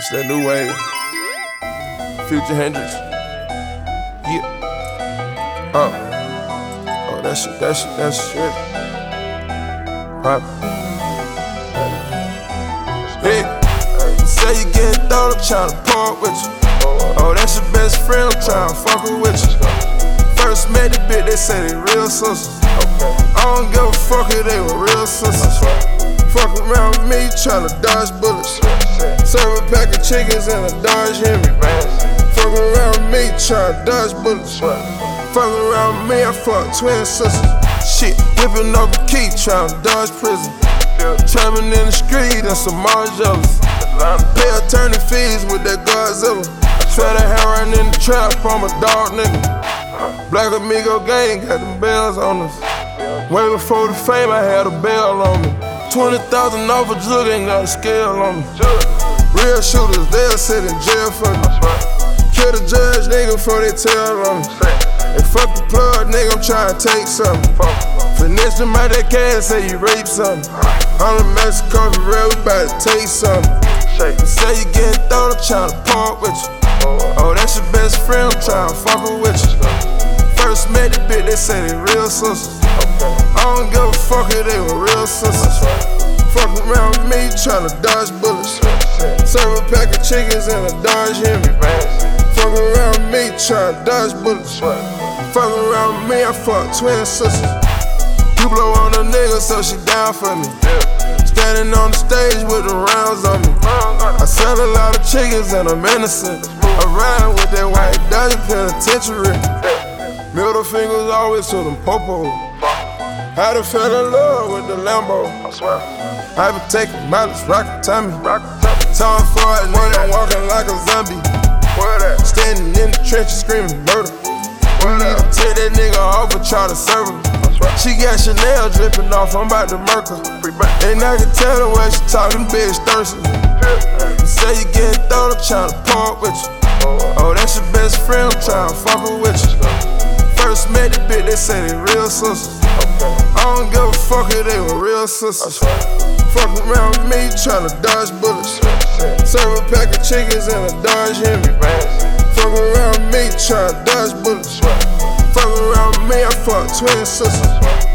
It's that new wave. Future Hendrix. Yeah. Oh, that shit. Pop. Hey, say you getting thrown, I'm tryna park with you. Oh, that's your best friend, I'm tryna fuck her with you. First met the bitch, they say they real sisters. I don't give a fuck if they were real sisters. Fuck around with me, tryna dodge bullets. Serve a pack of chickens and a Dodge Henry. Fuck around with me, tryna dodge bullets. Fuck around with me, I fuck twin sisters. Shit, whipping up a key, tryna dodge prison. Trapping in the street and some more jealous. Pay attorney fees with that Godzilla. Try to have right in the trap, I'm a dog nigga. Black Amigo gang got them bells on us. Way before the fame, I had a bell on me. 20,000 off a jug, ain't got a scale on me. Real shooters, they'll sit in jail for me. Kill the judge, nigga, before they tell on me. And fuck the plug, nigga, I'm tryna take something. Finesse them out that cash, say you rape something. I'm in Mexico, for real, we bout to taste something. Say you getting thrown, I'm tryna park with you. Oh, that's your best friend, I'm tryna fuck her with you. First met the bitch, they say they real sisters. I don't give a fuck if they were real sisters. Fuck around with me, tryna dodge bullets. Serve a pack of chickens and a Dodge Henry. Fuck around with me, tryna dodge bullets. Fuck around with me, I fuck twin sisters. You blow on a nigga, so she down for me. Standing on the stage with the rounds on me. I sell a lot of chickens and I'm innocent. I ride with that white Dodge penitentiary. Middle fingers always to them popos. Had to fell in love with the Lambo. I been taking mileage, rockin' Tommy. Time for it, nigga, I'm walking like a zombie. Standing in the trenches screaming murder. Take that nigga off and try to serve him. She got Chanel dripping off, I'm about to murk her. And I can tell the way she talkin', bitch thirsty. Say you getting thrown, I'm tryna park with you. Oh, that's your best friend, I'm tryna fuck her with you. First met the bitch, they say they real sisters. I don't give a fuck if they were real sisters. Fuck around with me, tryna dodge bullets. Serve a pack of chickens and a Dodge Henry. Fuck around with me, tryna dodge bullets. Fuck around with me, I fuck twin sisters.